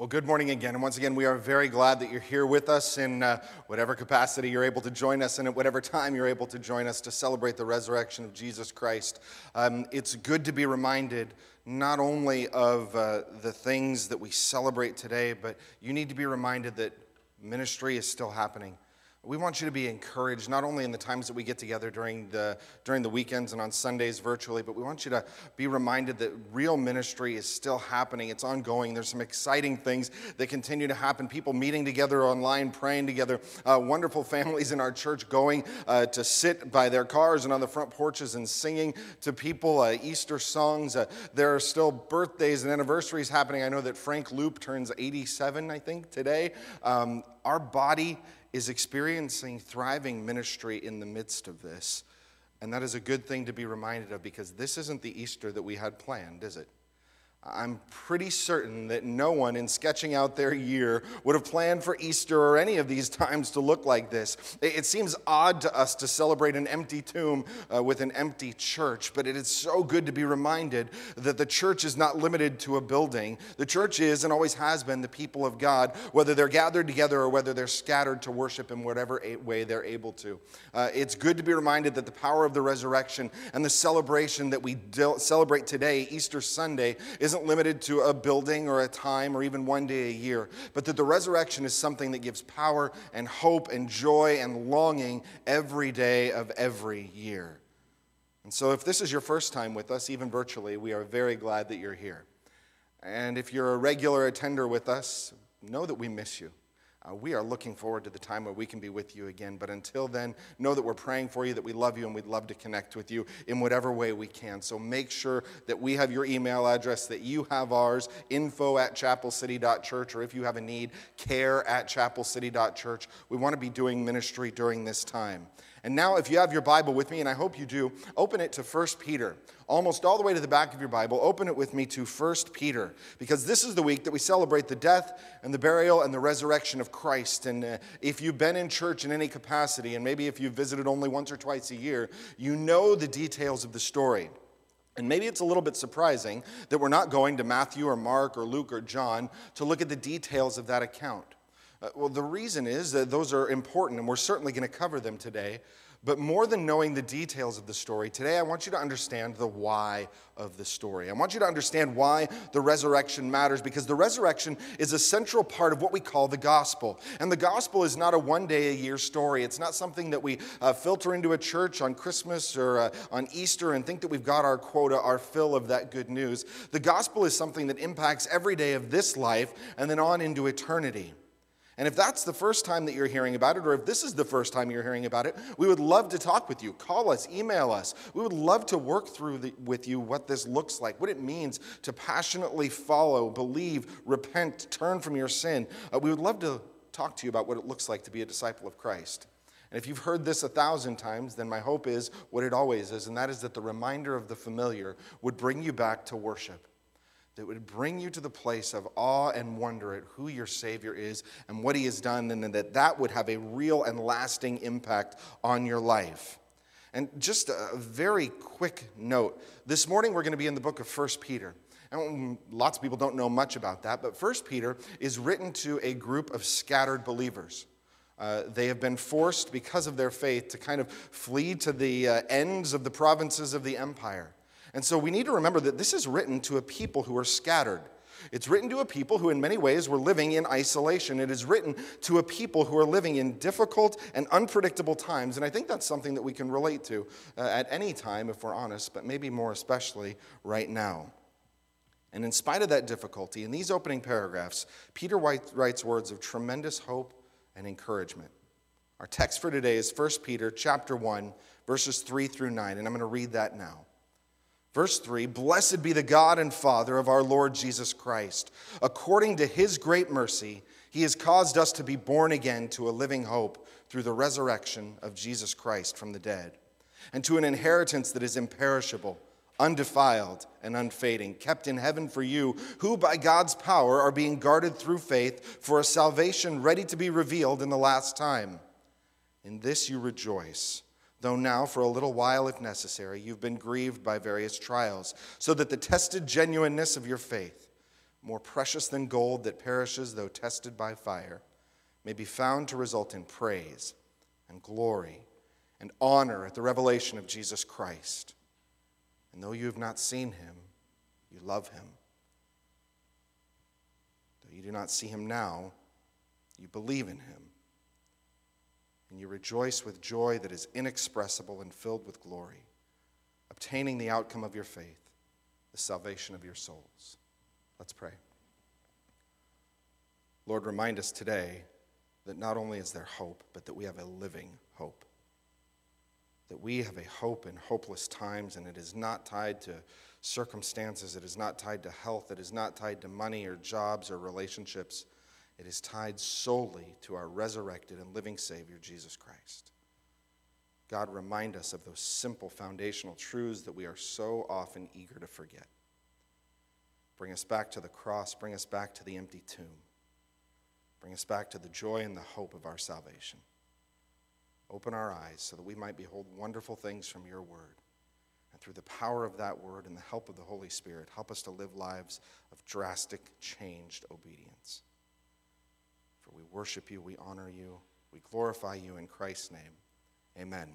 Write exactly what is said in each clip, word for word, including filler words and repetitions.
Well, good morning again. And once again, we are very glad that you're here with us in uh, whatever capacity you're able to join us and at whatever time you're able to join us to celebrate the resurrection of Jesus Christ. Um, it's good to be reminded not only of uh, the things that we celebrate today, but you need to be reminded that ministry is still happening. We want you to be encouraged, not only in the times that we get together during the during the weekends and on Sundays virtually, but we want you to be reminded that real ministry is still happening. It's ongoing. There's some exciting things that continue to happen. People meeting together online, praying together. Uh, wonderful families in our church going uh, to sit by their cars and on the front porches and singing to people uh, Easter songs. Uh, there are still birthdays and anniversaries happening. I know that Frank Loop turns eighty-seven, I think, today. Um, our body is experiencing thriving ministry in the midst of this. And that is a good thing to be reminded of, because this isn't the Easter that we had planned, is it? I'm pretty certain that no one in sketching out their year would have planned for Easter or any of these times to look like this. It seems odd to us to celebrate an empty tomb uh, with an empty church, but it is so good to be reminded that the church is not limited to a building. The church is and always has been the people of God, whether they're gathered together or whether they're scattered to worship in whatever way they're able to. Uh, it's good to be reminded that the power of the resurrection and the celebration that we de- celebrate today, Easter Sunday, isn't limited to a building or a time or even one day a year, but that the resurrection is something that gives power and hope and joy and longing every day of every year. And so if this is your first time with us, even virtually, we are very glad that you're here. And if you're a regular attender with us, know that we miss you. Uh, we are looking forward to the time where we can be with you again. But until then, know that we're praying for you, that we love you, and we'd love to connect with you in whatever way we can. So make sure that we have your email address, that you have ours, info at chapel city dot church, or if you have a need, care at chapel city dot church. We want to be doing ministry during this time. And now, if you have your Bible with me, and I hope you do, open it to First Peter. Almost all the way to the back of your Bible, open it with me to First Peter, because this is the week that we celebrate the death and the burial and the resurrection of Christ. And uh, if you've been in church in any capacity, and maybe if you've visited only once or twice a year, you know the details of the story. And maybe it's a little bit surprising that we're not going to Matthew or Mark or Luke or John to look at the details of that account. Uh, well, the reason is that those are important, and we're certainly going to cover them today. But more than knowing the details of the story, today I want you to understand the why of the story. I want you to understand why the resurrection matters, because the resurrection is a central part of what we call the gospel. And the gospel is not a one-day-a-year story. It's not something that we uh, filter into a church on Christmas or uh, on Easter and think that we've got our quota, our fill of that good news. The gospel is something that impacts every day of this life and then on into eternity. And if that's the first time that you're hearing about it, or if this is the first time you're hearing about it, we would love to talk with you. Call us, email us. We would love to work through the, with you what this looks like, what it means to passionately follow, believe, repent, turn from your sin. Uh, we would love to talk to you about what it looks like to be a disciple of Christ. And if you've heard this a thousand times, then my hope is what it always is, and that is that the reminder of the familiar would bring you back to worship. That would bring you to the place of awe and wonder at who your Savior is and what He has done, and that that would have a real and lasting impact on your life. And just a very quick note. This morning we're going to be in the book of First Peter. And lots of people don't know much about that, but First Peter is written to a group of scattered believers. Uh, they have been forced, because of their faith, to kind of flee to the uh, ends of the provinces of the empire. And so we need to remember that this is written to a people who are scattered. It's written to a people who in many ways were living in isolation. It is written to a people who are living in difficult and unpredictable times. And I think that's something that we can relate to uh, at any time, if we're honest, but maybe more especially right now. And in spite of that difficulty, in these opening paragraphs, Peter writes words of tremendous hope and encouragement. Our text for today is First Peter chapter one, verses three through nine, and I'm going to read that now. Verse three, "Blessed be the God and Father of our Lord Jesus Christ. According to His great mercy, He has caused us to be born again to a living hope through the resurrection of Jesus Christ from the dead, and to an inheritance that is imperishable, undefiled, and unfading, kept in heaven for you, who by God's power are being guarded through faith for a salvation ready to be revealed in the last time. In this you rejoice, though now for a little while, if necessary, you've been grieved by various trials, so that the tested genuineness of your faith, more precious than gold that perishes though tested by fire, may be found to result in praise and glory and honor at the revelation of Jesus Christ. And though you have not seen him, you love him. Though you do not see him now, you believe in him. And you rejoice with joy that is inexpressible and filled with glory, obtaining the outcome of your faith, the salvation of your souls. Let's pray. Lord, remind us today that not only is there hope, but that we have a living hope. That we have a hope in hopeless times, and it is not tied to circumstances, it is not tied to health, it is not tied to money or jobs or relationships. It is tied solely to our resurrected and living Savior, Jesus Christ. God, remind us of those simple foundational truths that we are so often eager to forget. Bring us back to the cross. Bring us back to the empty tomb. Bring us back to the joy and the hope of our salvation. Open our eyes so that we might behold wonderful things from your word. And through the power of that word and the help of the Holy Spirit, help us to live lives of drastic, changed obedience. For we worship you, we honor you, we glorify you in Christ's name. Amen.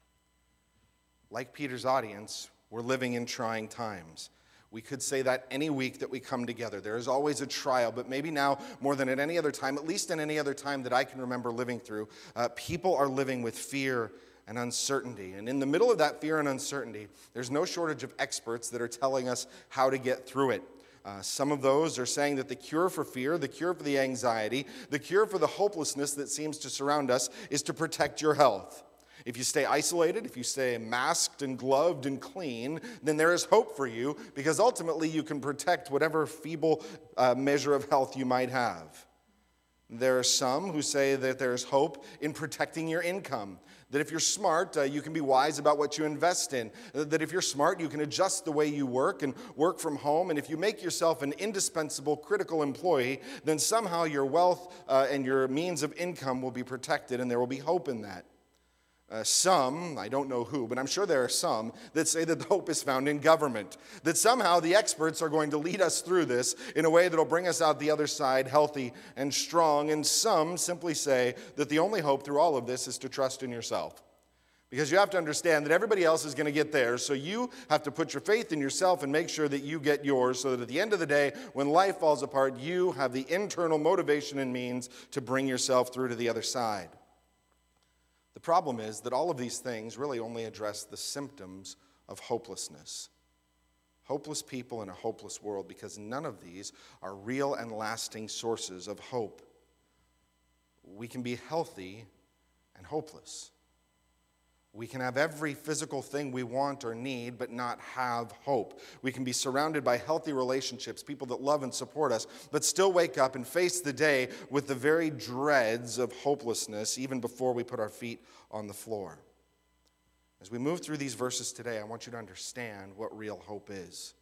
Like Peter's audience, we're living in trying times. We could say that any week that we come together. There is always a trial, but maybe now more than at any other time, at least in any other time that I can remember living through, uh, people are living with fear and uncertainty. And in the middle of that fear and uncertainty, there's no shortage of experts that are telling us how to get through it. Uh, some of those are saying that the cure for fear, the cure for the anxiety, the cure for the hopelessness that seems to surround us is to protect your health. If you stay isolated, if you stay masked and gloved and clean, then there is hope for you, because ultimately you can protect whatever feeble uh, measure of health you might have. There are some who say that there's hope in protecting your income, that if you're smart, uh, you can be wise about what you invest in, that if you're smart, you can adjust the way you work and work from home, and if you make yourself an indispensable, critical employee, then somehow your wealth uh, and your means of income will be protected, and there will be hope in that. Uh, some, I don't know who, but I'm sure there are some that say that the hope is found in government, that somehow the experts are going to lead us through this in a way that will bring us out the other side healthy and strong, and some simply say that the only hope through all of this is to trust in yourself. Because you have to understand that everybody else is going to get theirs, so you have to put your faith in yourself and make sure that you get yours, so that at the end of the day, when life falls apart, you have the internal motivation and means to bring yourself through to the other side. The problem is that all of these things really only address the symptoms of hopelessness. Hopeless people in a hopeless world, because none of these are real and lasting sources of hope. We can be healthy and hopeless. We can have every physical thing we want or need, but not have hope. We can be surrounded by healthy relationships, people that love and support us, but still wake up and face the day with the very dreads of hopelessness, even before we put our feet on the floor. As we move through these verses today, I want you to understand what real hope is.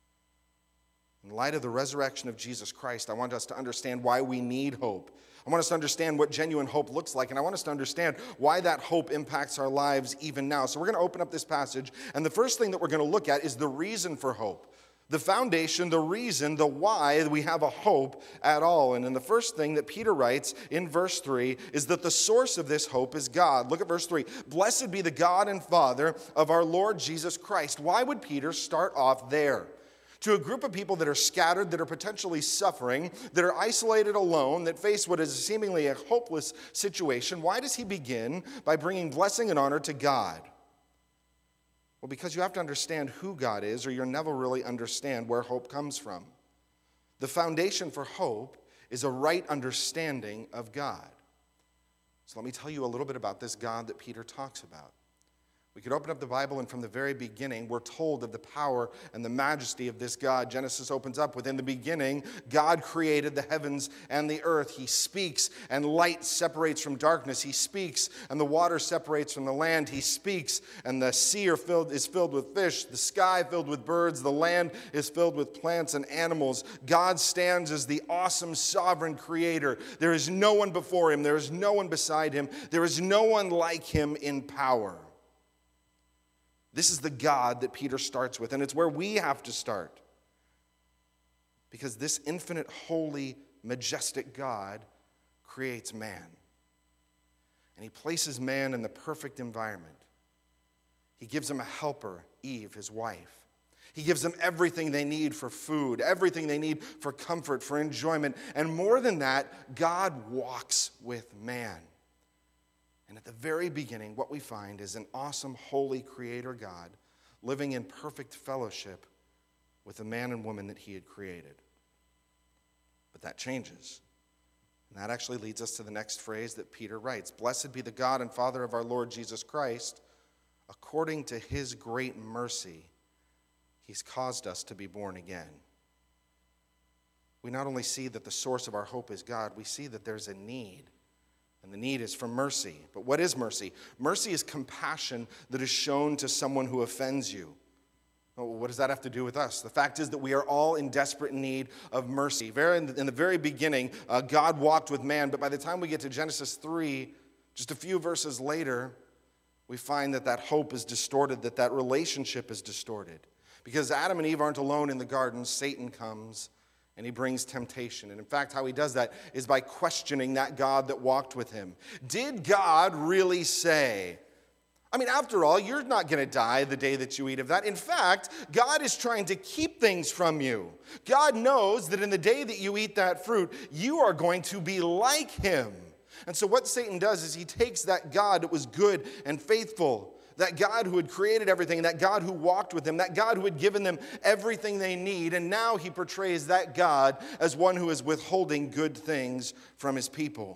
In light of the resurrection of Jesus Christ, I want us to understand why we need hope. I want us to understand what genuine hope looks like, and I want us to understand why that hope impacts our lives even now. So we're going to open up this passage, and the first thing that we're going to look at is the reason for hope. The foundation, the reason, the why we have a hope at all. And then the first thing that Peter writes in verse three is that the source of this hope is God. Look at verse three. Blessed be the God and Father of our Lord Jesus Christ. Why would Peter start off there? To a group of people that are scattered, that are potentially suffering, that are isolated alone, that face what is seemingly a hopeless situation, why does he begin by bringing blessing and honor to God? Well, because you have to understand who God is, or you'll never really understand where hope comes from. The foundation for hope is a right understanding of God. So let me tell you a little bit about this God that Peter talks about. We could open up the Bible, and from the very beginning, we're told of the power and the majesty of this God. Genesis opens up with, in the beginning, God created the heavens and the earth. He speaks, and light separates from darkness. He speaks, and the water separates from the land. He speaks, and the sea are filled, is filled with fish, the sky filled with birds, the land is filled with plants and animals. God stands as the awesome sovereign creator. There is no one before him. There is no one beside him. There is no one like him in power. This is the God that Peter starts with, and it's where we have to start. Because this infinite, holy, majestic God creates man. And he places man in the perfect environment. He gives him a helper, Eve, his wife. He gives them everything they need for food, everything they need for comfort, for enjoyment. And more than that, God walks with man. And at the very beginning, what we find is an awesome, holy creator God living in perfect fellowship with the man and woman that he had created. But that changes. And that actually leads us to the next phrase that Peter writes. Blessed be the God and Father of our Lord Jesus Christ. According to his great mercy, he's caused us to be born again. We not only see that the source of our hope is God, we see that there's a need. And the need is for mercy. But what is mercy? Mercy is compassion that is shown to someone who offends you. Well, what does that have to do with us? The fact is that we are all in desperate need of mercy. Very, in, the, in the very beginning, uh, God walked with man, but by the time we get to Genesis three, just a few verses later, we find that that hope is distorted, that that relationship is distorted. Because Adam and Eve aren't alone in the garden, Satan comes and he brings temptation. And in fact, how he does that is by questioning that God that walked with him. Did God really say? I mean, after all, you're not going to die the day that you eat of that. In fact, God is trying to keep things from you. God knows that in the day that you eat that fruit, you are going to be like him. And so what Satan does is he takes that God that was good and faithful, that God who had created everything, that God who walked with them, that God who had given them everything they need, and now he portrays that God as one who is withholding good things from his people.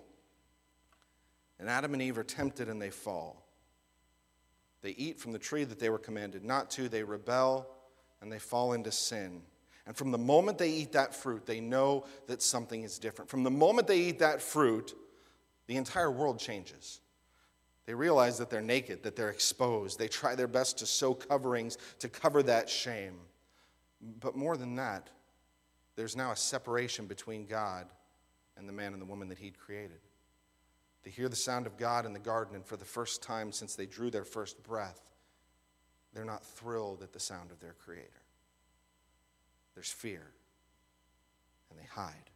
And Adam and Eve are tempted and they fall. They eat from the tree that they were commanded not to, they rebel, and they fall into sin. And from the moment they eat that fruit, they know that something is different. From the moment they eat that fruit, the entire world changes. They realize that they're naked, that they're exposed. They try their best to sew coverings to cover that shame. But more than that, there's now a separation between God and the man and the woman that he'd created. They hear the sound of God in the garden, and for the first time since they drew their first breath, they're not thrilled at the sound of their Creator. There's fear, and they hide.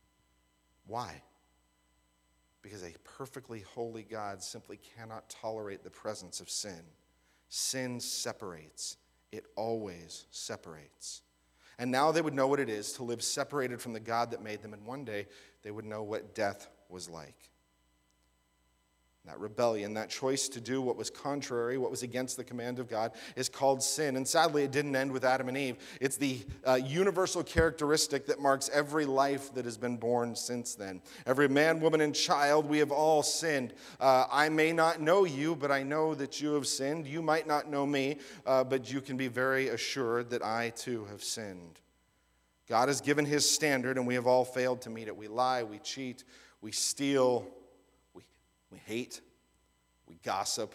Why? Because a perfectly holy God simply cannot tolerate the presence of sin. Sin separates. It always separates. And now they would know what it is to live separated from the God that made them, and one day they would know what death was like. That rebellion, that choice to do what was contrary, what was against the command of God, is called sin. And sadly, it didn't end with Adam and Eve. It's the uh, universal characteristic that marks every life that has been born since then. Every man, woman, and child, we have all sinned. Uh, I may not know you, but I know that you have sinned. You might not know me, uh, but you can be very assured that I too have sinned. God has given his standard, and we have all failed to meet it. We lie, we cheat, we steal, we hate, we gossip.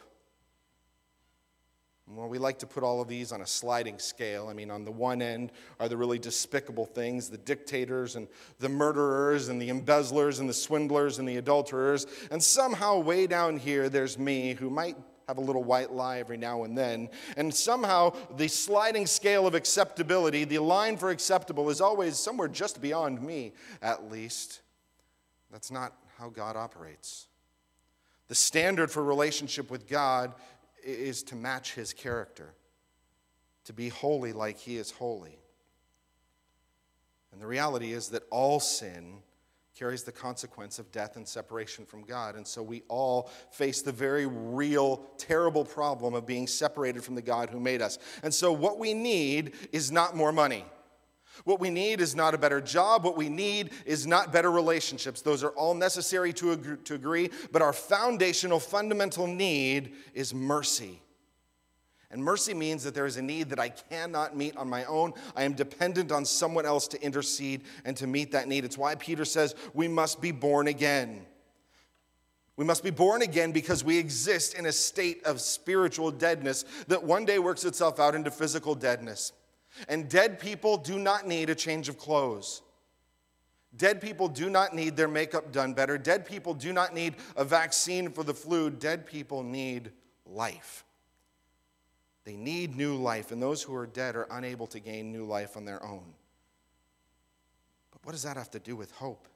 Well, we like to put all of these on a sliding scale. I mean, on the one end are the really despicable things, the dictators and the murderers and the embezzlers and the swindlers and the adulterers. And somehow way down here, there's me who might have a little white lie every now and then. And somehow the sliding scale of acceptability, the line for acceptable, is always somewhere just beyond me, at least. That's not how God operates. The standard for relationship with God is to match his character, to be holy like he is holy. And the reality is that all sin carries the consequence of death and separation from God. And so we all face the very real, terrible problem of being separated from the God who made us. And so what we need is not more money. What we need is not a better job. What we need is not better relationships. Those are all necessary to agree, to agree, but our foundational, fundamental need is mercy. And mercy means that there is a need that I cannot meet on my own. I am dependent on someone else to intercede and to meet that need. It's why Peter says we must be born again. We must be born again because we exist in a state of spiritual deadness that one day works itself out into physical deadness. And dead people do not need a change of clothes. Dead people do not need their makeup done better. Dead people do not need a vaccine for the flu. Dead people need life. They need new life, and those who are dead are unable to gain new life on their own. What does that have to do with hope?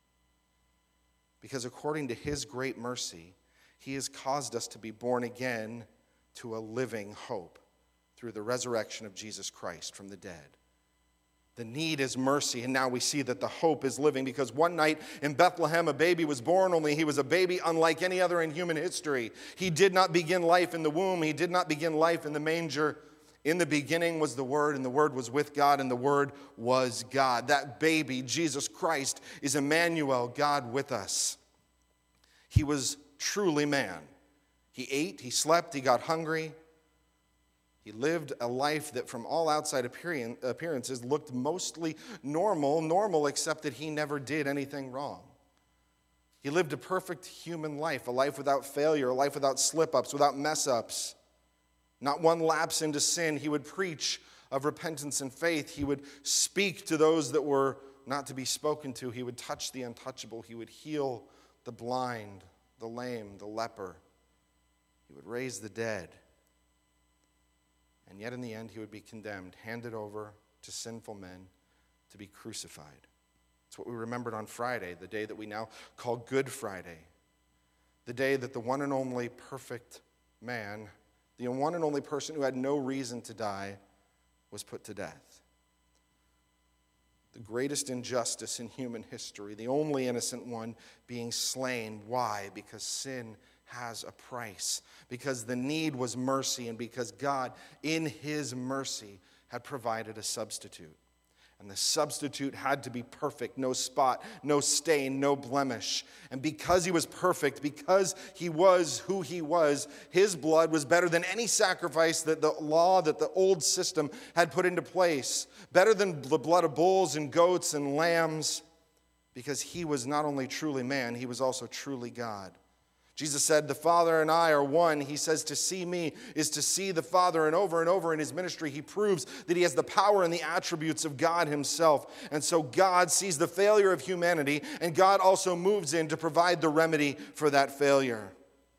Because according to his great mercy, he has caused us to be born again to a living hope through the resurrection of Jesus Christ from the dead. The need is mercy, and now we see that the hope is living, because one night in Bethlehem a baby was born, only he was a baby unlike any other in human history. He did not begin life in the womb. He did not begin life in the manger. In the beginning was the Word, and the Word was with God, and the Word was God. That baby, Jesus Christ, is Emmanuel, God with us. He was truly man. He ate, he slept, he got hungry. He lived a life that from all outside appearances looked mostly normal, normal except that he never did anything wrong. He lived a perfect human life, a life without failure, a life without slip-ups, without mess-ups. Not one lapse into sin. He would preach of repentance and faith. He would speak to those that were not to be spoken to. He would touch the untouchable. He would heal the blind, the lame, the leper. He would raise the dead. And yet in the end, he would be condemned, handed over to sinful men to be crucified. It's what we remembered on Friday, the day that we now call Good Friday. The day that the one and only perfect man, the one and only person who had no reason to die, was put to death. The greatest injustice in human history, the only innocent one being slain. Why? Because sin has a price. Because the need was mercy, and because God, in his mercy, had provided a substitute. And the substitute had to be perfect, no spot, no stain, no blemish. And because he was perfect, because he was who he was, his blood was better than any sacrifice that the law, that the old system had put into place. Better than the blood of bulls and goats and lambs, because he was not only truly man, he was also truly God. Jesus said, the Father and I are one. He says to see me is to see the Father. And over and over in his ministry, he proves that he has the power and the attributes of God himself. And so God sees the failure of humanity, and God also moves in to provide the remedy for that failure.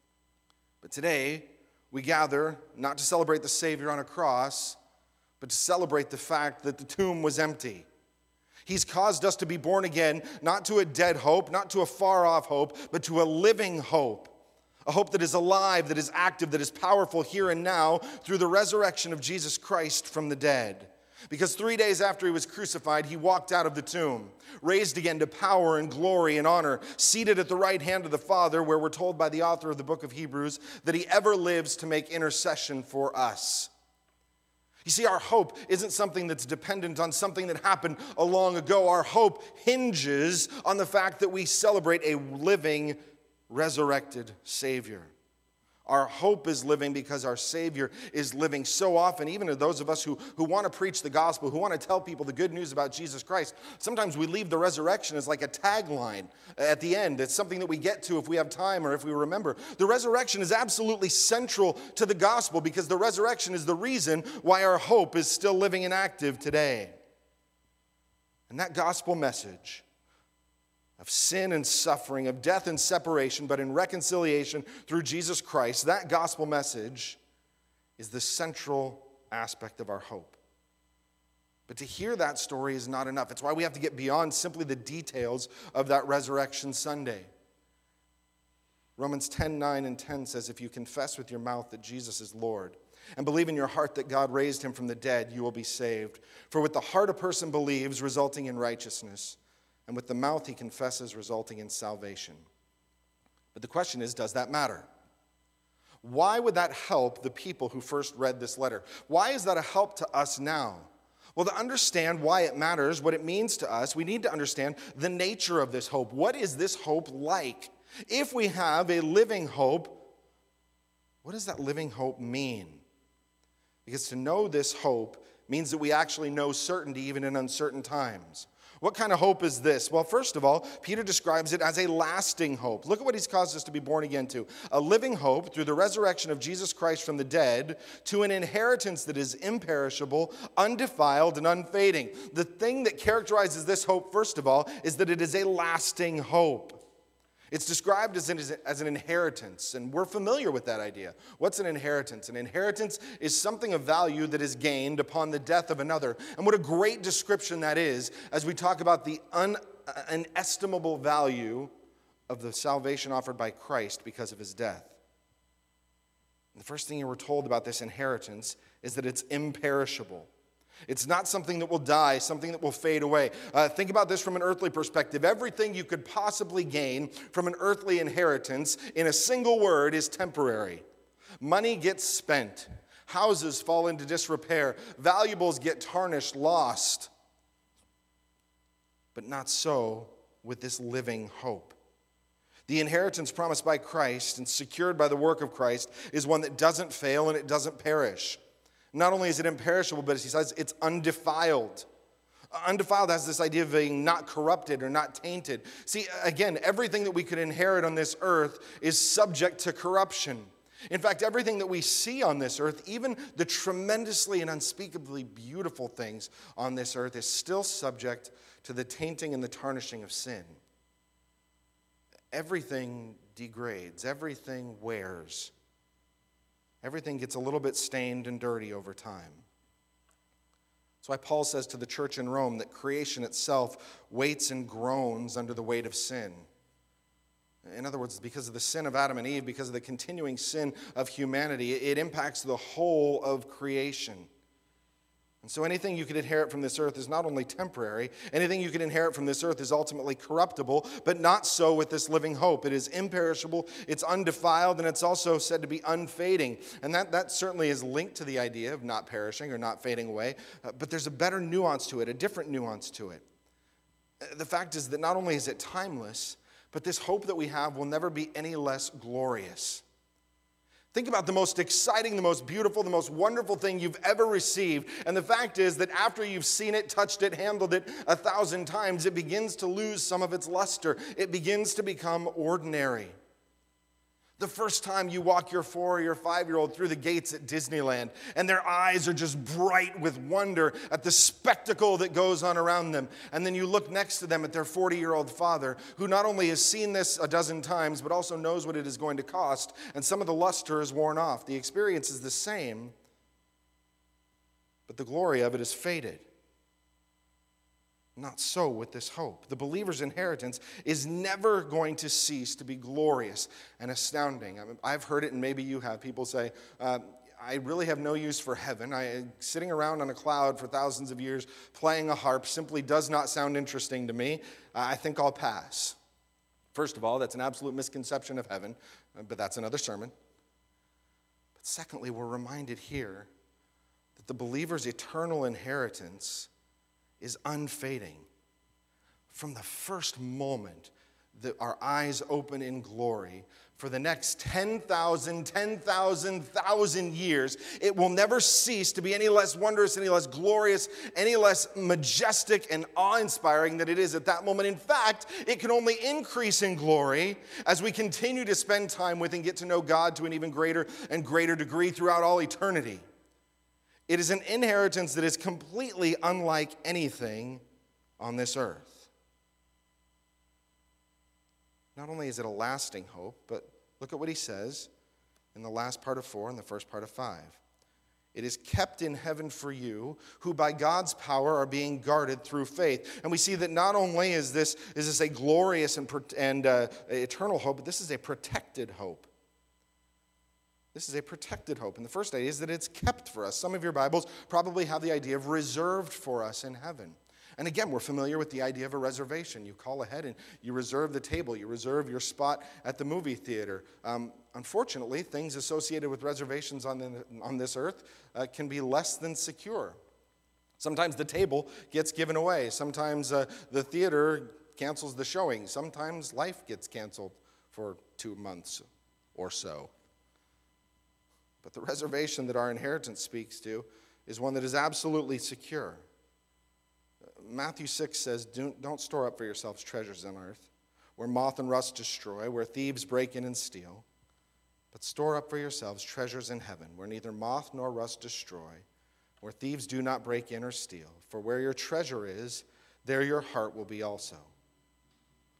But today, we gather not to celebrate the Savior on a cross, but to celebrate the fact that the tomb was empty. He's caused us to be born again, not to a dead hope, not to a far-off hope, but to a living hope. A hope that is alive, that is active, that is powerful here and now through the resurrection of Jesus Christ from the dead. Because three days after he was crucified, he walked out of the tomb, raised again to power and glory and honor, seated at the right hand of the Father, where we're told by the author of the book of Hebrews that he ever lives to make intercession for us. You see, our hope isn't something that's dependent on something that happened a long ago. Our hope hinges on the fact that we celebrate a living, resurrected Savior. Our hope is living because our Savior is living. So often, even to those of us who, who want to preach the gospel, who want to tell people the good news about Jesus Christ, sometimes we leave the resurrection as like a tagline at the end. It's something that we get to if we have time or if we remember. The resurrection is absolutely central to the gospel, because the resurrection is the reason why our hope is still living and active today. And that gospel message of sin and suffering, of death and separation, but in reconciliation through Jesus Christ, that gospel message is the central aspect of our hope. But to hear that story is not enough. It's why we have to get beyond simply the details of that resurrection Sunday. Romans ten, nine and ten says, if you confess with your mouth that Jesus is Lord and believe in your heart that God raised him from the dead, you will be saved. For with the heart a person believes, resulting in righteousness, and with the mouth he confesses, resulting in salvation. But the question is, does that matter? Why would that help the people who first read this letter? Why is that a help to us now? Well, to understand why it matters, what it means to us, we need to understand the nature of this hope. What is this hope like? If we have a living hope, what does that living hope mean? Because to know this hope means that we actually know certainty even in uncertain times. What kind of hope is this? Well, first of all, Peter describes it as a lasting hope. Look at what he's caused us to be born again to. A living hope through the resurrection of Jesus Christ from the dead to an inheritance that is imperishable, undefiled, and unfading. The thing that characterizes this hope, first of all, is that it is a lasting hope. It's described as an, as an inheritance, and we're familiar with that idea. What's an inheritance? An inheritance is something of value that is gained upon the death of another. And what a great description that is as we talk about the un, inestimable value of the salvation offered by Christ because of his death. And the first thing you were told about this inheritance is that it's imperishable. It's not something that will die, something that will fade away. Uh, think about this from an earthly perspective. Everything you could possibly gain from an earthly inheritance in a single word is temporary. Money gets spent. Houses fall into disrepair. Valuables get tarnished, lost. But not so with this living hope. The inheritance promised by Christ and secured by the work of Christ is one that doesn't fail and it doesn't perish. Not only is it imperishable, but he says it's undefiled. Undefiled has this idea of being not corrupted or not tainted. See, again, everything that we could inherit on this earth is subject to corruption. In fact, everything that we see on this earth, even the tremendously and unspeakably beautiful things on this earth, is still subject to the tainting and the tarnishing of sin. Everything degrades. Everything wears. Everything gets a little bit stained and dirty over time. That's why Paul says to the church in Rome that creation itself waits and groans under the weight of sin. In other words, because of the sin of Adam and Eve, because of the continuing sin of humanity, it impacts the whole of creation. And so anything you can inherit from this earth is not only temporary, anything you can inherit from this earth is ultimately corruptible, but not so with this living hope. It is imperishable, it's undefiled, and it's also said to be unfading. And that, that certainly is linked to the idea of not perishing or not fading away, uh, but there's a better nuance to it, a different nuance to it. The fact is that not only is it timeless, but this hope that we have will never be any less glorious. Think about the most exciting, the most beautiful, the most wonderful thing you've ever received. And the fact is that after you've seen it, touched it, handled it a thousand times, it begins to lose some of its luster. It begins to become ordinary. The first time you walk your four or your five-year-old through the gates at Disneyland, and their eyes are just bright with wonder at the spectacle that goes on around them. And then you look next to them at their forty-year-old father, who not only has seen this a dozen times, but also knows what it is going to cost, and some of the luster is worn off. The experience is the same, but the glory of it is faded. Not so with this hope. The believer's inheritance is never going to cease to be glorious and astounding. I mean, I've heard it, and maybe you have. People say, uh, I really have no use for heaven. I, sitting around on a cloud for thousands of years playing a harp simply does not sound interesting to me. Uh, I think I'll pass. First of all, that's an absolute misconception of heaven, but that's another sermon. But secondly, we're reminded here that the believer's eternal inheritance is unfading. From the first moment that our eyes open in glory, for the next ten thousand, ten thousand, thousand years, it will never cease to be any less wondrous, any less glorious, any less majestic and awe-inspiring than it is at that moment. In fact, it can only increase in glory as we continue to spend time with and get to know God to an even greater and greater degree throughout all eternity. It is an inheritance that is completely unlike anything on this earth. Not only is it a lasting hope, but look at what he says in the last part of four and the first part of five. It is kept in heaven for you, who by God's power are being guarded through faith. And we see that not only is this, is this a glorious and, and uh, eternal hope, but this is a protected hope. This is a protected hope. And the first idea is that it's kept for us. Some of your Bibles probably have the idea of reserved for us in heaven. And again, we're familiar with the idea of a reservation. You call ahead and you reserve the table. You reserve your spot at the movie theater. Um, unfortunately, things associated with reservations on, the, on this earth uh, can be less than secure. Sometimes the table gets given away. Sometimes uh, the theater cancels the showing. Sometimes life gets canceled for two months or so. But the reservation that our inheritance speaks to is one that is absolutely secure. Matthew six says, don't store up for yourselves treasures on earth, where moth and rust destroy, where thieves break in and steal. But store up for yourselves treasures in heaven, where neither moth nor rust destroy, where thieves do not break in or steal. For where your treasure is, there your heart will be also.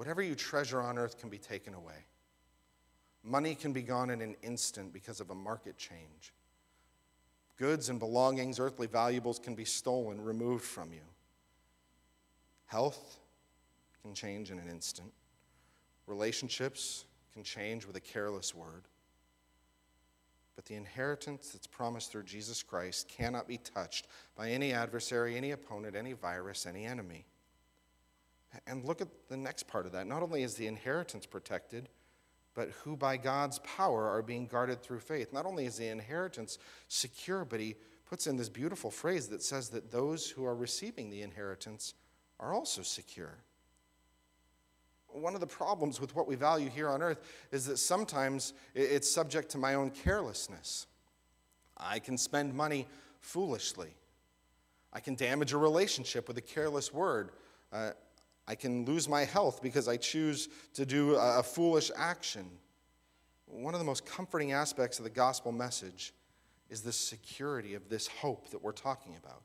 Whatever you treasure on earth can be taken away. Money can be gone in an instant because of a market change. Goods and belongings, earthly valuables, can be stolen, removed from you. Health can change in an instant. Relationships can change with a careless word. But the inheritance that's promised through Jesus Christ cannot be touched by any adversary, any opponent, any virus, any enemy. And look at the next part of that. Not only is the inheritance protected, but who by God's power are being guarded through faith. Not only is the inheritance secure, but he puts in this beautiful phrase that says that those who are receiving the inheritance are also secure. One of the problems with what we value here on earth is that sometimes it's subject to my own carelessness. I can spend money foolishly. I can damage a relationship with a careless word. Uh, I can lose my health because I choose to do a, a foolish action. One of the most comforting aspects of the gospel message is the security of this hope that we're talking about.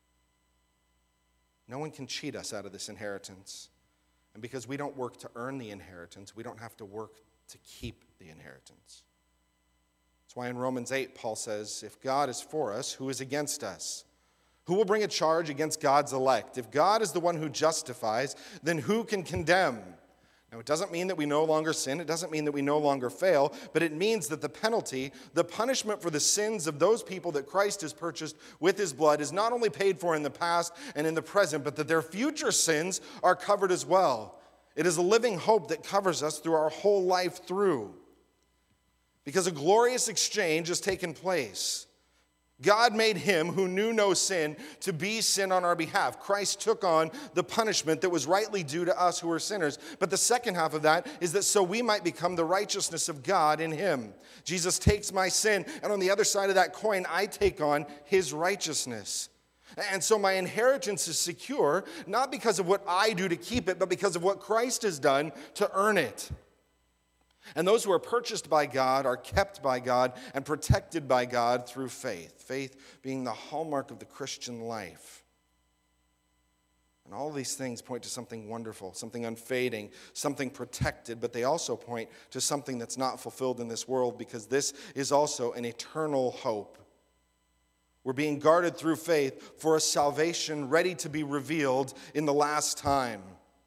No one can cheat us out of this inheritance. And because we don't work to earn the inheritance, we don't have to work to keep the inheritance. That's why in Romans eight, Paul says, if God is for us, who is against us? Who will bring a charge against God's elect? If God is the one who justifies, then who can condemn? Now, it doesn't mean that we no longer sin. It doesn't mean that we no longer fail. But it means that the penalty, the punishment for the sins of those people that Christ has purchased with his blood is not only paid for in the past and in the present, but that their future sins are covered as well. It is a living hope that covers us through our whole life through. Because a glorious exchange has taken place. God made him who knew no sin to be sin on our behalf. Christ took on the punishment that was rightly due to us who are sinners. But the second half of that is that so we might become the righteousness of God in him. Jesus takes my sin, and on the other side of that coin, I take on his righteousness. And so my inheritance is secure, not because of what I do to keep it, but because of what Christ has done to earn it. And those who are purchased by God are kept by God and protected by God through faith. Faith being the hallmark of the Christian life. And all these things point to something wonderful, something unfading, something protected, but they also point to something that's not fulfilled in this world, because this is also an eternal hope. We're being guarded through faith for a salvation ready to be revealed in the last time.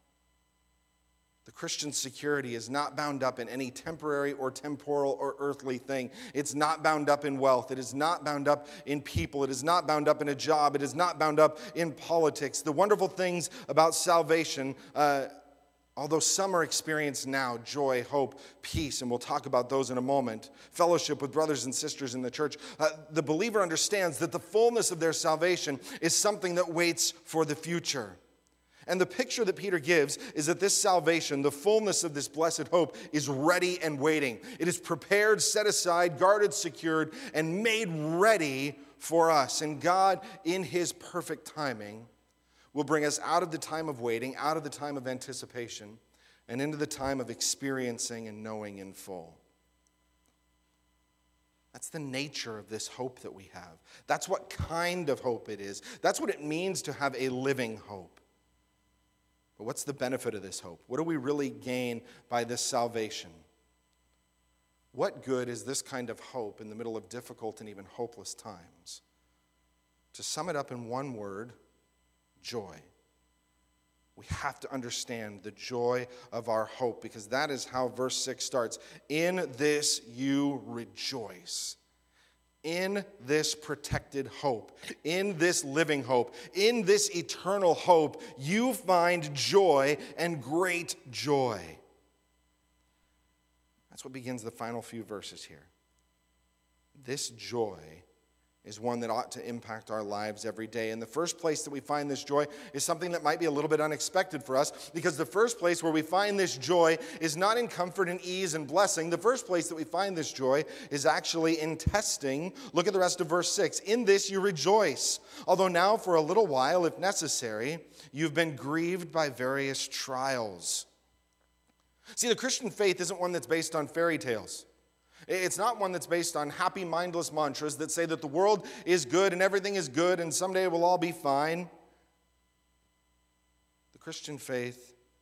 The Christian security is not bound up in any temporary or temporal or earthly thing. It's not bound up in wealth. It is not bound up in people. It is not bound up in a job. It is not bound up in politics. The wonderful things about salvation, uh, although some are experienced now, joy, hope, peace, and we'll talk about those in a moment, fellowship with brothers and sisters in the church, uh, the believer understands that the fullness of their salvation is something that waits for the future. And the picture that Peter gives is that this salvation, the fullness of this blessed hope, is ready and waiting. It is prepared, set aside, guarded, secured, and made ready for us. And God, in his perfect timing, will bring us out of the time of waiting, out of the time of anticipation, and into the time of experiencing and knowing in full. That's the nature of this hope that we have. That's what kind of hope it is. That's what it means to have a living hope. But what's the benefit of this hope? What do we really gain by this salvation? What good is this kind of hope in the middle of difficult and even hopeless times? To sum it up in one word, joy. We have to understand the joy of our hope, because that is how verse six starts. In this you rejoice. In this protected hope, in this living hope, in this eternal hope, you find joy and great joy. That's what begins the final few verses here. This joy is one that ought to impact our lives every day. And the first place that we find this joy is something that might be a little bit unexpected for us, because the first place where we find this joy is not in comfort and ease and blessing. The first place that we find this joy is actually in testing. Look at the rest of verse six. In this you rejoice, although now for a little while, if necessary, you've been grieved by various trials. See, the Christian faith isn't one that's based on fairy tales. It's not one that's based on happy, mindless mantras that say that the world is good and everything is good and someday we'll all be fine. The Christian faith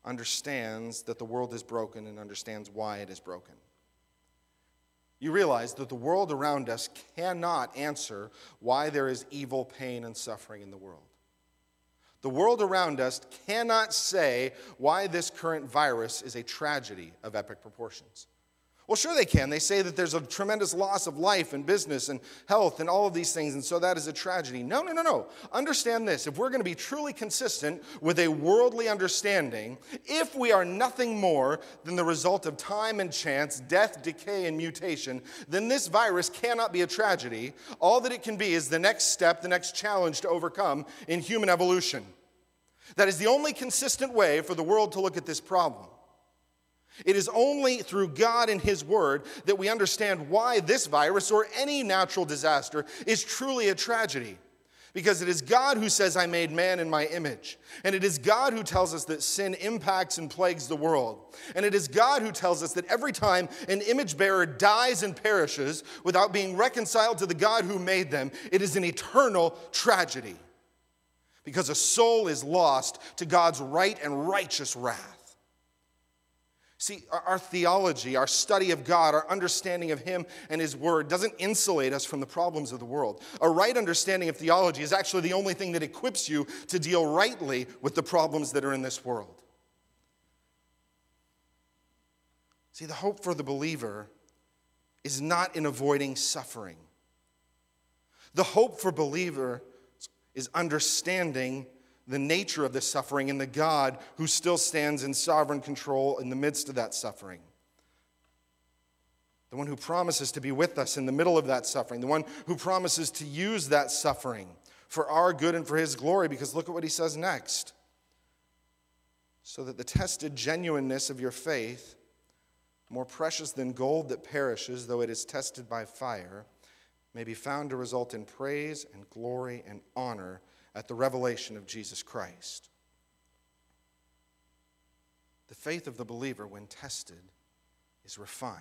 understands that the world is broken and understands why it is broken. You realize that the world around us cannot answer why there is evil, pain, and suffering in the world. The world around us cannot say why this current virus is a tragedy of epic proportions. Well, sure they can. They say that there's a tremendous loss of life and business and health and all of these things, and so that is a tragedy. No, no, no, no. Understand this. If we're going to be truly consistent with a worldly understanding, if we are nothing more than the result of time and chance, death, decay, and mutation, then this virus cannot be a tragedy. All that it can be is the next step, the next challenge to overcome in human evolution. That is the only consistent way for the world to look at this problem. It is only through God and His Word that we understand why this virus or any natural disaster is truly a tragedy. Because it is God who says, I made man in my image. And it is God who tells us that sin impacts and plagues the world. And it is God who tells us that every time an image bearer dies and perishes without being reconciled to the God who made them, it is an eternal tragedy. Because a soul is lost to God's right and righteous wrath. See, our, our theology, our study of God, our understanding of Him and His Word doesn't insulate us from the problems of the world. A right understanding of theology is actually the only thing that equips you to deal rightly with the problems that are in this world. See, the hope for the believer is not in avoiding suffering. The hope for believer is understanding the nature of the suffering and the God who still stands in sovereign control in the midst of that suffering. The one who promises to be with us in the middle of that suffering. The one who promises to use that suffering for our good and for His glory. Because look at what He says next. So that the tested genuineness of your faith, more precious than gold that perishes, though it is tested by fire, may be found to result in praise and glory and honor at the revelation of Jesus Christ. The faith of the believer, when tested, is refined.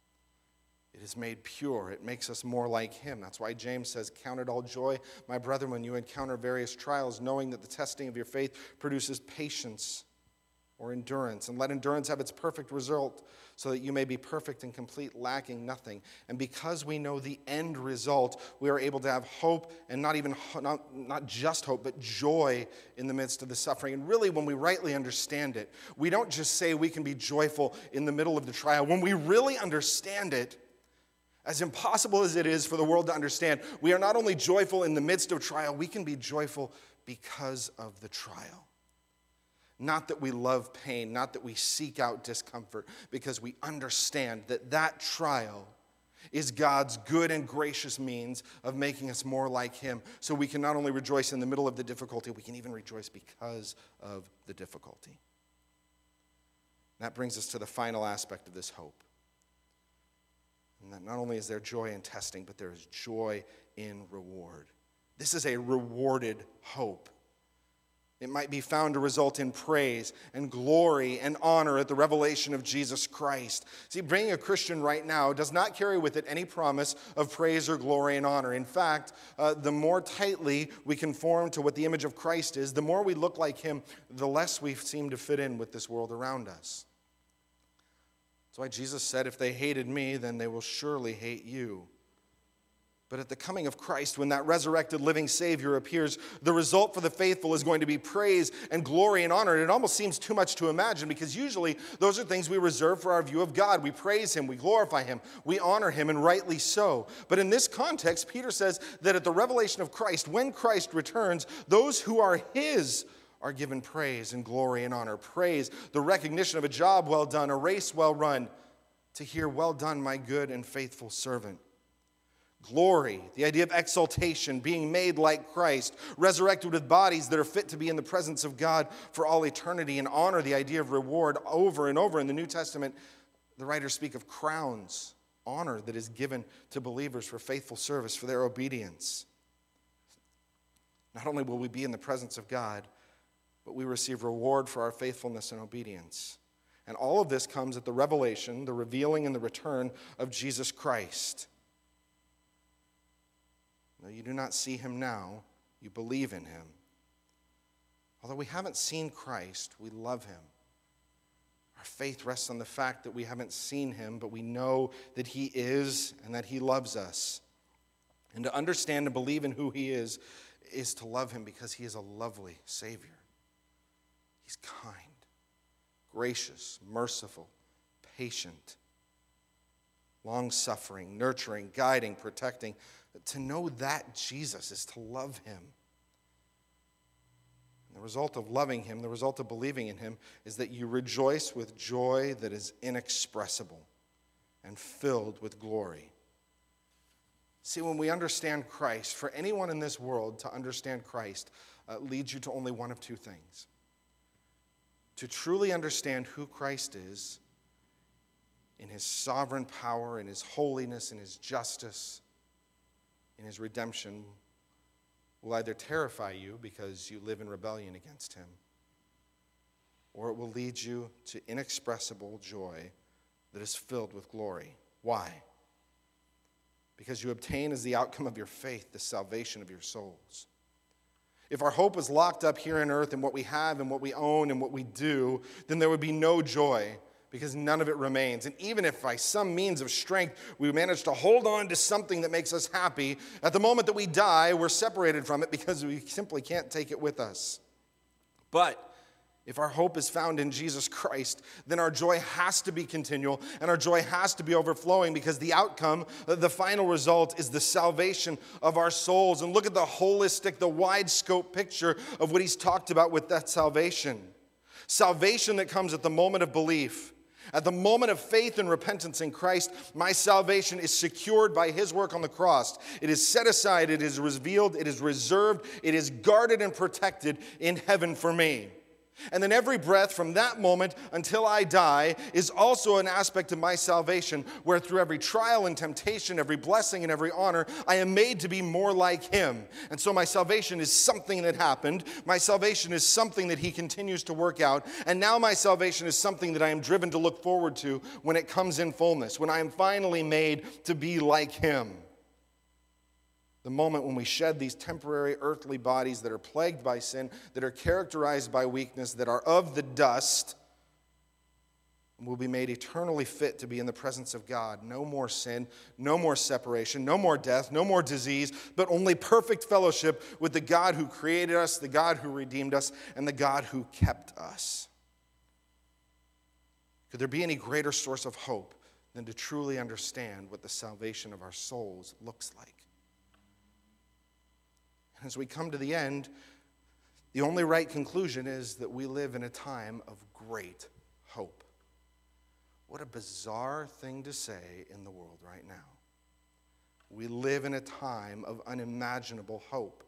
It is made pure. It makes us more like Him. That's why James says, count it all joy, my brethren, when you encounter various trials, knowing that the testing of your faith produces patience or endurance. And let endurance have its perfect result, so that you may be perfect and complete, lacking nothing. And because we know the end result, we are able to have hope, and not even not, not just hope, but joy in the midst of the suffering. And really, when we rightly understand it, we don't just say we can be joyful in the middle of the trial. When we really understand it, as impossible as it is for the world to understand, we are not only joyful in the midst of trial, we can be joyful because of the trial. Not that we love pain, not that we seek out discomfort, because we understand that that trial is God's good and gracious means of making us more like Him. So we can not only rejoice in the middle of the difficulty, we can even rejoice because of the difficulty. And that brings us to the final aspect of this hope. And that not only is there joy in testing, but there is joy in reward. This is a rewarded hope. It might be found to result in praise and glory and honor at the revelation of Jesus Christ. See, being a Christian right now does not carry with it any promise of praise or glory and honor. In fact, uh, the more tightly we conform to what the image of Christ is, the more we look like Him, the less we seem to fit in with this world around us. That's why Jesus said, if they hated me, then they will surely hate you. But at the coming of Christ, when that resurrected living Savior appears, the result for the faithful is going to be praise and glory and honor. And it almost seems too much to imagine, because usually those are things we reserve for our view of God. We praise Him, we glorify Him, we honor Him, and rightly so. But in this context, Peter says that at the revelation of Christ, when Christ returns, those who are His are given praise and glory and honor. Praise, the recognition of a job well done, a race well run, to hear, well done, my good and faithful servant. Glory, the idea of exaltation, being made like Christ, resurrected with bodies that are fit to be in the presence of God for all eternity. And honor, the idea of reward. Over and over in the New Testament, the writers speak of crowns, honor that is given to believers for faithful service, for their obedience. Not only will we be in the presence of God, but we receive reward for our faithfulness and obedience. And all of this comes at the revelation, the revealing, and the return of Jesus Christ. Though you do not see Him now, you believe in Him. Although we haven't seen Christ, we love Him faith rests on the fact that we haven't seen him, but we know that he is and that he loves us. And to understand and believe in who he is, is to love him because he is a lovely Savior. He's kind, gracious, merciful, patient, long-suffering, nurturing, guiding, protecting. To know that Jesus is to love him. And the result of loving him, the result of believing in him, is that you rejoice with joy that is inexpressible and filled with glory. See, when we understand Christ, for anyone in this world to understand Christ uh, leads you to only one of two things. To truly understand who Christ is in his sovereign power, in his holiness, in his justice, in his redemption, will either terrify you because you live in rebellion against him, or it will lead you to inexpressible joy that is filled with glory. Why? Because you obtain as the outcome of your faith the salvation of your souls. If our hope is locked up here on earth in what we have and what we own and what we do, then there would be no joy because none of it remains. And even if by some means of strength we manage to hold on to something that makes us happy, at the moment that we die, we're separated from it because we simply can't take it with us. But if our hope is found in Jesus Christ, then our joy has to be continual and our joy has to be overflowing because the outcome, the final result, is the salvation of our souls. And look at the holistic, the wide scope picture of what he's talked about with that salvation. Salvation that comes at the moment of belief. At the moment of faith and repentance in Christ, my salvation is secured by his work on the cross. It is set aside, it is revealed, it is reserved, it is guarded and protected in heaven for me. And then every breath from that moment until I die is also an aspect of my salvation, where through every trial and temptation, every blessing and every honor, I am made to be more like him. And so my salvation is something that happened. My salvation is something that he continues to work out. And now my salvation is something that I am driven to look forward to when it comes in fullness, when I am finally made to be like him. The moment when we shed these temporary earthly bodies that are plagued by sin, that are characterized by weakness, that are of the dust, and will be made eternally fit to be in the presence of God. No more sin, no more separation, no more death, no more disease, but only perfect fellowship with the God who created us, the God who redeemed us, and the God who kept us. Could there be any greater source of hope than to truly understand what the salvation of our souls looks like? As we come to the end, the only right conclusion is that we live in a time of great hope. What a bizarre thing to say in the world right now. We live in a time of unimaginable hope.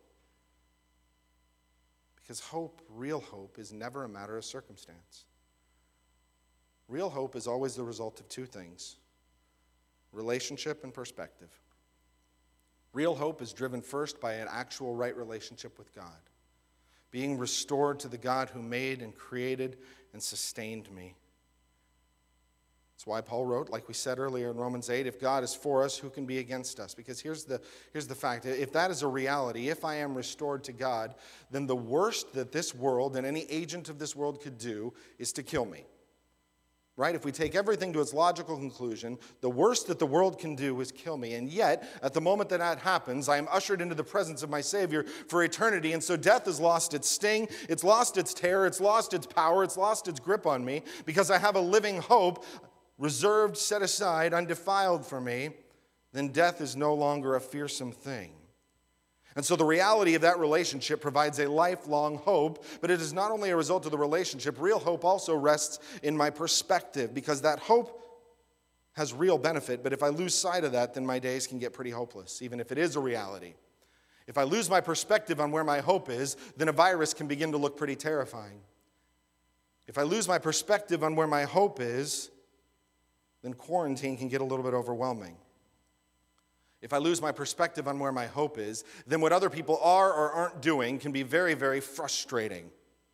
Because hope, real hope, is never a matter of circumstance. Real hope is always the result of two things: relationship and perspective. Real hope is driven first by an actual right relationship with God, being restored to the God who made and created and sustained me. That's why Paul wrote, like we said earlier in Romans eight, if God is for us, who can be against us? Because here's the, here's the fact. If that is a reality, if I am restored to God, then the worst that this world and any agent of this world could do is to kill me. Right? If we take everything to its logical conclusion, the worst that the world can do is kill me. And yet, at the moment that that happens, I am ushered into the presence of my Savior for eternity. And so death has lost its sting, it's lost its terror, it's lost its power, it's lost its grip on me, because I have a living hope reserved, set aside, undefiled for me. Then death is no longer a fearsome thing. And so the reality of that relationship provides a lifelong hope, but it is not only a result of the relationship. Real hope also rests in my perspective, because that hope has real benefit, but if I lose sight of that, then my days can get pretty hopeless, even if it is a reality. If I lose my perspective on where my hope is, then a virus can begin to look pretty terrifying. If I lose my perspective on where my hope is, then quarantine can get a little bit overwhelming. If I lose my perspective on where my hope is, then what other people are or aren't doing can be very, very frustrating.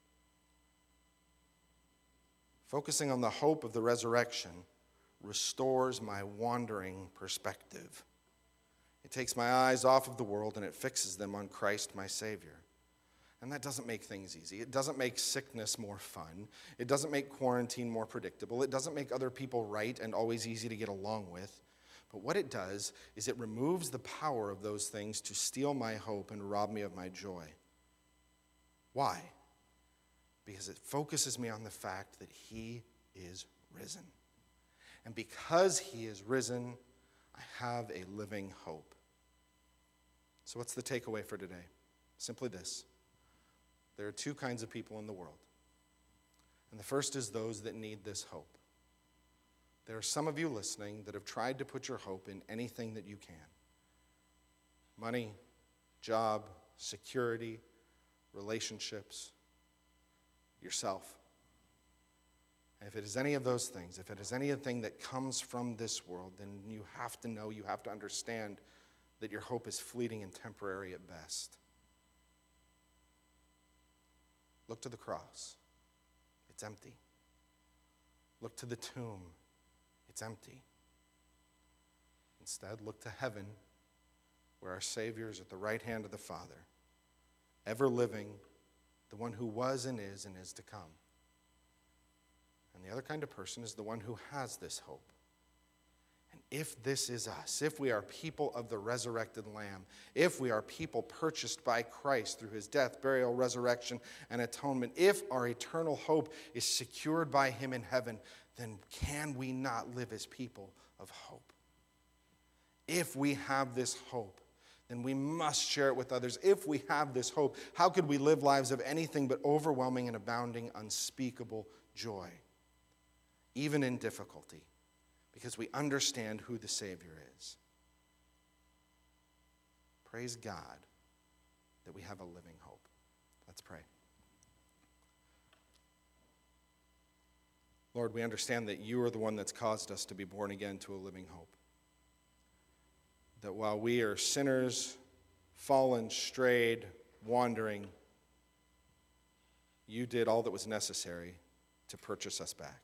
Focusing on the hope of the resurrection restores my wandering perspective. It takes my eyes off of the world and it fixes them on Christ, my Savior. And that doesn't make things easy. It doesn't make sickness more fun. It doesn't make quarantine more predictable. It doesn't make other people right and always easy to get along with. But what it does is it removes the power of those things to steal my hope and rob me of my joy. Why? Because it focuses me on the fact that he is risen. And because he is risen, I have a living hope. So what's the takeaway for today? Simply this. There are two kinds of people in the world. And the first is those that need this hope. There are some of you listening that have tried to put your hope in anything that you can. Money, job, security, relationships, yourself. And if it is any of those things, if it is anything that comes from this world, then you have to know, you have to understand that your hope is fleeting and temporary at best. Look to the cross. It's empty. Look to the tomb. It's empty. Instead, look to heaven, where our Savior is at the right hand of the Father, ever living, the one who was and is and is to come. And the other kind of person is the one who has this hope. And if this is us, if we are people of the resurrected Lamb, if we are people purchased by Christ through his death, burial, resurrection, and atonement, if our eternal hope is secured by him in heaven, then can we not live as people of hope? If we have this hope, then we must share it with others. If we have this hope, how could we live lives of anything but overwhelming and abounding, unspeakable joy, even in difficulty? Because we understand who the Savior is. Praise God that we have a living hope. Let's pray. Lord, we understand that you are the one that's caused us to be born again to a living hope. That while we are sinners, fallen, strayed, wandering, you did all that was necessary to purchase us back.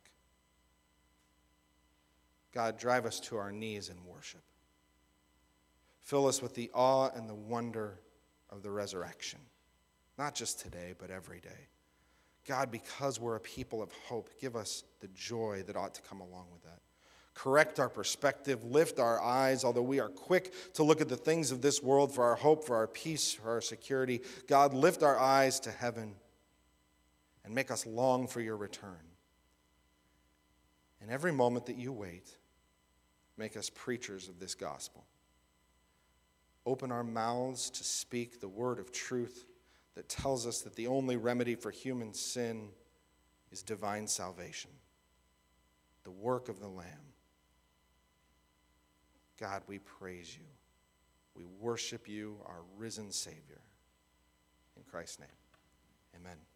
God, drive us to our knees in worship. Fill us with the awe and the wonder of the resurrection, not just today, but every day. God, because we're a people of hope, give us the joy that ought to come along with that. Correct our perspective, lift our eyes, although we are quick to look at the things of this world for our hope, for our peace, for our security. God, lift our eyes to heaven and make us long for your return. And every moment that you wait, make us preachers of this gospel. Open our mouths to speak the word of truth that tells us that the only remedy for human sin is divine salvation, the work of the Lamb. God, we praise you. We worship you, our risen Savior. In Christ's name, amen.